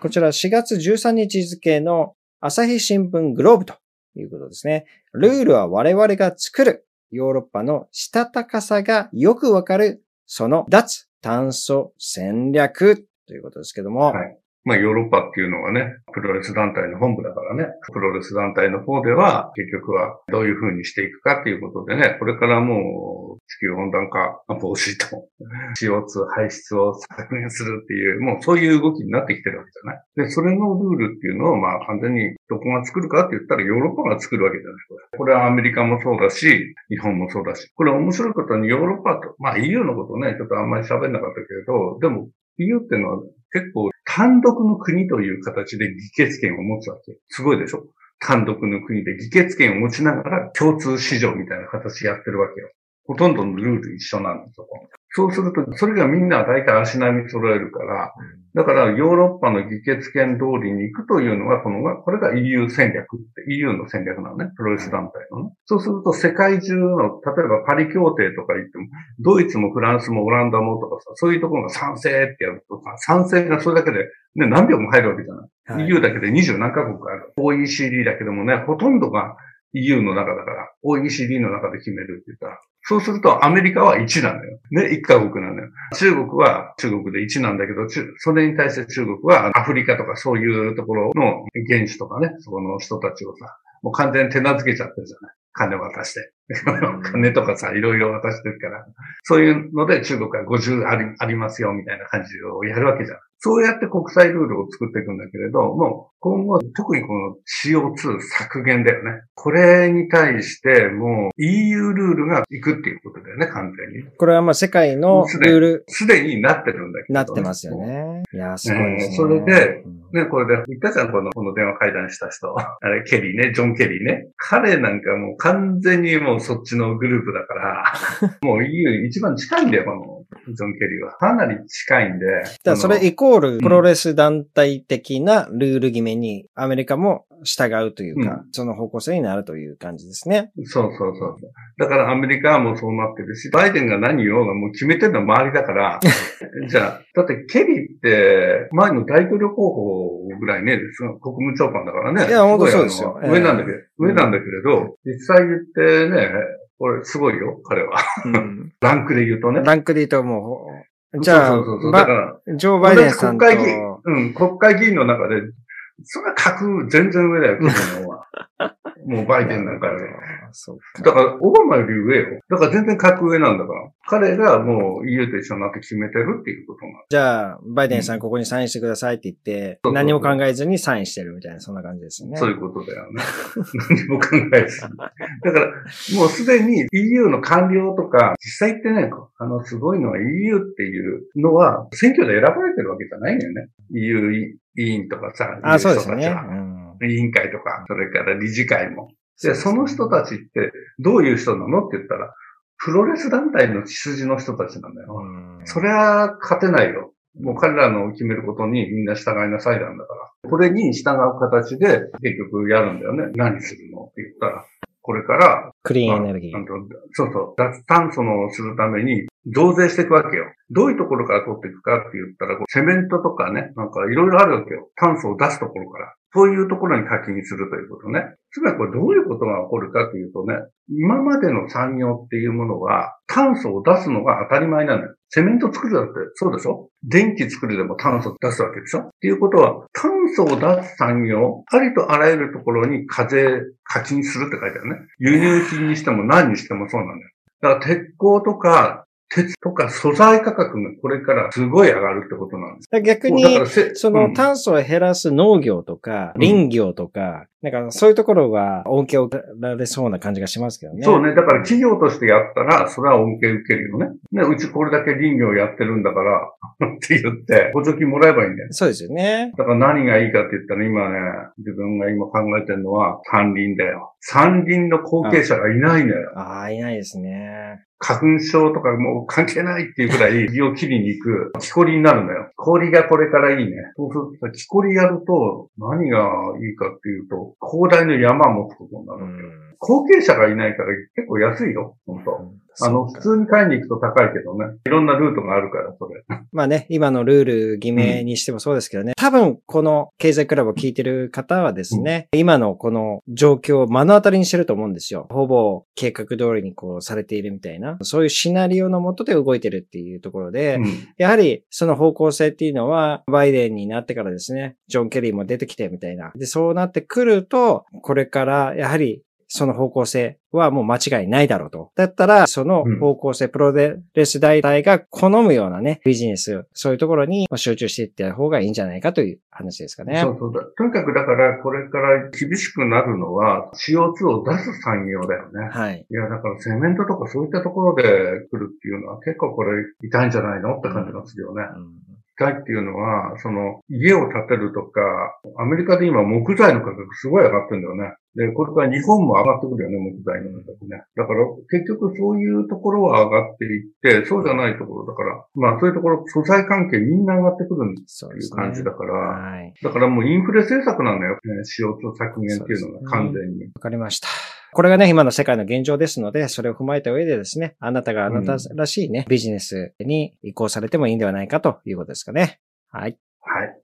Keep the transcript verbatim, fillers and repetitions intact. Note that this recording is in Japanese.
こちらしがつじゅうさんにち付の朝日新聞グローブということですね。ルールは我々が作る。ヨーロッパのしたたかさがよくわかる。その脱炭素戦略ということですけども。 はい。まあヨーロッパっていうのはね、プロレス団体の本部だからね、プロレス団体の方では結局はどういう風にしていくかっていうことでね、これからもう地球温暖化防止と シーオーツー 排出を削減するっていう、もうそういう動きになってきてるわけじゃない。で、それのルールっていうのをまあ完全にどこが作るかって言ったらヨーロッパが作るわけじゃない。これはアメリカもそうだし、日本もそうだし、これ面白いことにヨーロッパと、まあ イーユー のことね、ちょっとあんまり喋んなかったけれど、でも イーユー っていうのは結構単独の国という形で議決権を持つわけ。すごいでしょ？単独の国で議決権を持ちながら共通市場みたいな形でやってるわけよ。ほとんどのルール一緒なんですよ。そうすると、それがみんな大体足並み揃えるから、だからヨーロッパの議決権通りに行くというのが、この、これが イーユー 戦略って、イーユー の戦略なのね、プロレス団体のね。そうすると世界中の、例えばパリ協定とか言っても、ドイツもフランスもオランダもとかさ、そういうところが賛成ってやるとさ、賛成がそれだけで、ね、何秒も入るわけじゃない。はい、イーユー だけでにじゅうなんかこくある。オーイーシーディー だけでもね、ほとんどが イーユー の中だから、オーイーシーディー の中で決めるって言ったら、そうするとアメリカはいちなんだよ。ね、いっかこくなんだよ。中国は中国でいちなんだけど、それに対して中国はアフリカとかそういうところの原種とかね、そこの人たちをさ、もう完全に手なずけちゃってるじゃない。金渡して。金とかさ、いろいろ渡してるから。そういうので中国はごじゅうあり、ありますよ、みたいな感じをやるわけじゃん。そうやって国際ルールを作っていくんだけれど、もう今後、特にこの シーオーツー 削減だよね。これに対してもう イーユー ルールがいくっていうことだよね、完全に。 これはまあ世界のルール。 すでになってるんだけど、ね。 なってますよね。いや、すごいですね。 それで、ね、これで言ったじゃん、この、この電話会談した人。あれ、ケリーね、ジョン・ケリーね。彼なんかもう完全にもうそっちのグループだから、もう イーユー 一番近いんだよ、もう、ジョン・ケリーは。かなり近いんで。 だからそれイコールプロレス団体的なルール決めにアメリカも従うというか、うん、その方向性になるという感じですね。 そうそうそう。だからアメリカはもうそうなってるし、バイデンが何言おうがもう決めてるのは周りだから、じゃあ、だってケリーって前の大統領候補ぐらいね、国務長官だからね。 いや、本当そうですよ。 上なんだけど、えー、上なんだけれど、実際言ってね、これすごいよ、彼は。うん、ランクで言うとね。 ランクで言うともう、じゃあ、 そうそうそうだから、 ジョー・バイデンさんと。 国会議員、うん、国会議員の中で、それは格全然上だよ、ケリーの方は。もうバイデンなんかより。だから、オバマより上よ。だから全然格上なんだから。彼がもう イーユー と一緒になって決めてるっていうことなの。 じゃあ、バイデンさんここにサインしてくださいって言って、うん、何も考えずにサインしてるみたいな、そんな感じですね。 そういうことだよね。何も考えずに。だから、もうすでに イーユー の官僚とか、実際ってね、あの、すごいのは イーユー っていうのは、選挙で選ばれてるわけじゃないんだよね。イーユー 委員とかさ、 あ、そうですね。 うん、委員会とか、それから理事会も。で、その人たちってどういう人なのって言ったら、プロレス団体の血筋の人たちなんだよ。それは勝てないよ。もう彼らの決めることにみんな従いなさいなんだから。これに従う形で結局やるんだよね。何するのって言ったら、これから、 クリーンエネルギー。 まあ、そうそう。脱炭素のするために増税していくわけよ。どういうところから取っていくかって言ったら、セメントとかね、なんかいろいろあるわけよ。炭素を出すところから。そういうところに課金するということね。つまりこれどういうことが起こるかというとね、今までの産業っていうものは炭素を出すのが当たり前なのよ。セメント作るだってそうでしょ？電気作るでも炭素を出すわけでしょ？っていうことは、炭素を出す産業、ありとあらゆるところに課税、課金するって書いてあるね。輸入品にしても何にしてもそうなんだよ。だから鉄鋼とか、鉄とか素材価格がこれからすごい上がるってことなんです。 逆に、その炭素を減らす農業とか、林業とか、なんかそういうところが恩恵を受けられそうな感じがしますけどね。 そうね。だから企業としてやったら、それは恩恵受けるよね。ね、うちこれだけ林業やってるんだから、って言って、補助金もらえばいいんだよ。 そうですよね。 だから何がいいかって言ったら今ね、自分が今考えてるのは山林だよ。山林の後継者がいないのよ。 ああ、いないですね。 花粉症とかもう関係ないっていうくらい木を切りに行く木こりになるのよ。木こりがこれからいいね。そうすると木こりやると何がいいかっていうと広大な山を持つことになるわけよ。後継者がいないから結構安いよ。本当。 あの、普通に買いに行くと高いけどね。いろんなルートがあるから、それ。 まあね、今のルール決めにしてもそうですけどね。うん、多分、この経済クラブを聞いてる方はですね、うん、今のこの状況を目の当たりにしてると思うんですよ。ほぼ計画通りにこうされているみたいな、そういうシナリオの下で動いてるっていうところで、うん、やはりその方向性っていうのは、バイデンになってからですね、ジョン・ケリーも出てきてみたいな。で、そうなってくると、これからやはりその方向性はもう間違いないだろうと。だったら、その方向性、うん、プロレス団体が好むようなね、ビジネス、そういうところに集中していった方がいいんじゃないかという話ですかね。 そうそうだ。とにかくだから、これから厳しくなるのは シーオーツー を出す産業だよね。 はい。 いや、だからセメントとかそういったところで来るっていうのは結構これ痛いんじゃないのって感じがするよね。うんうん痛いっていうのは、その、家を建てるとか、アメリカで今木材の価格すごい上がってるんだよね。で、これから日本も上がってくるよね、木材の価格ね。だから、結局そういうところは上がっていって、そうじゃないところだから、まあそういうところ、素材関係みんな上がってくるっていう感じだから、はい、だからもうインフレ政策なんだよ、ね、シーオーツー 削減っていうのが完全に。 わかりました。これがね、今の世界の現状ですので、それを踏まえた上でですね、あなたがあなたらしいね、うん、ビジネスに移行されてもいいんではないかということですかね。はい。 はい。